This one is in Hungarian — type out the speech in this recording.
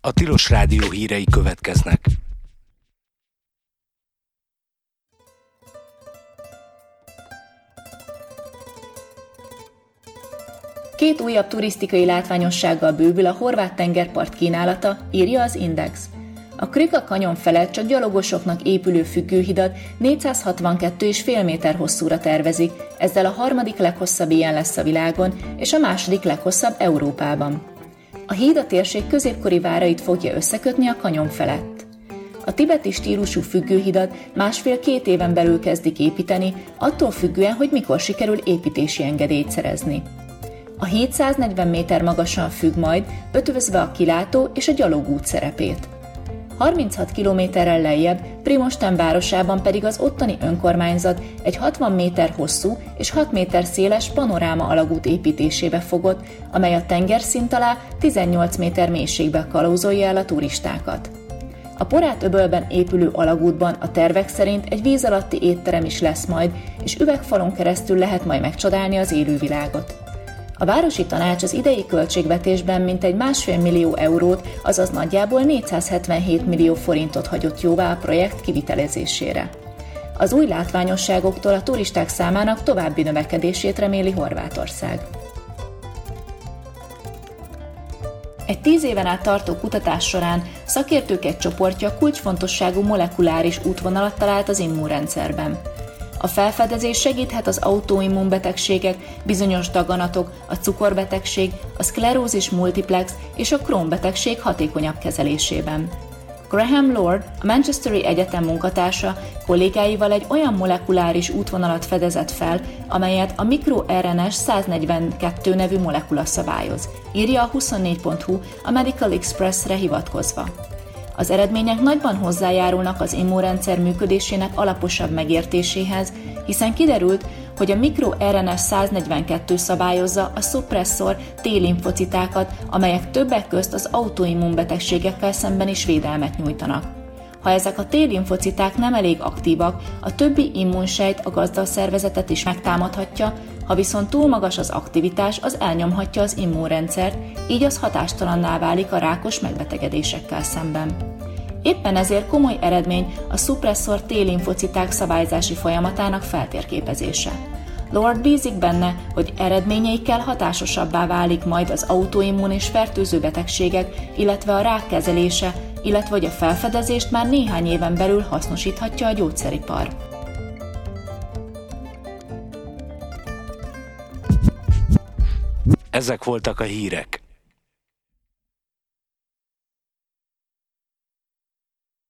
A Tilos Rádió hírei következnek. Két újabb turisztikai látványossággal bővül a horvát tengerpart kínálata, írja az Index. A Krka kanyon felett csak gyalogosoknak épülő függőhidat 462,5 méter hosszúra tervezik, ezzel a harmadik leghosszabb ilyen lesz a világon, és a második leghosszabb Európában. A híd a térség középkori várait fogja összekötni a kanyon felett. A tibeti stílusú függőhidat 1,5-2 éven belül kezdik építeni, attól függően, hogy mikor sikerül építési engedélyt szerezni. A híd 140 méter magasan függ majd, ötvözve a kilátó és a gyalogút szerepét. 36 kilométerrel lejjebb, Primosten városában pedig az ottani önkormányzat egy 60 méter hosszú és 6 méter széles panoráma alagút építésébe fogott, amely a tengerszint alá 18 méter mélységbe kalauzolja el a turistákat. A Porát-öbölben épülő alagútban a tervek szerint egy víz alatti étterem is lesz majd, és üvegfalon keresztül lehet majd megcsodálni az élővilágot. A városi tanács az idei költségvetésben mintegy 1,5 millió eurót, azaz nagyjából 477 millió forintot hagyott jóvá a projekt kivitelezésére. Az új látványosságoktól a turisták számának további növekedését reméli Horvátország. Egy 10 éven át tartó kutatás során szakértők egy csoportja kulcsfontosságú molekuláris útvonalat talált az immunrendszerben. A felfedezés segíthet az autoimmunbetegségek, bizonyos daganatok, a cukorbetegség, a szklerózis multiplex és a Crohn-betegség hatékonyabb kezelésében. Graham Lord, a Manchesteri Egyetem munkatársa, kollégáival egy olyan molekuláris útvonalat fedezett fel, amelyet a mikroRNS 142 nevű molekula szabályoz, írja a 24.hu a Medical Expressre hivatkozva. Az eredmények nagyban hozzájárulnak az immunrendszer működésének alaposabb megértéséhez, hiszen kiderült, hogy a mikroRNS 142 szabályozza a szupresszor T-limfocitákat, amelyek többek közt az autoimmunbetegségekkel szemben is védelmet nyújtanak. Ha ezek a T-limfociták nem elég aktívak, a többi immunsejt a gazdaszervezetet is megtámadhatja, ha viszont túl magas az aktivitás, az elnyomhatja az immunrendszert, így az hatástalanná válik a rákos megbetegedésekkel szemben. Éppen ezért komoly eredmény a szupresszor T-limfociták szabályzási folyamatának feltérképezése. Lord bízik benne, hogy eredményeikkel hatásosabbá válik majd az autoimmun és fertőző betegségek, illetve a rák kezelése, illetve hogy a felfedezést már néhány éven belül hasznosíthatja a gyógyszeripar. Ezek voltak a hírek.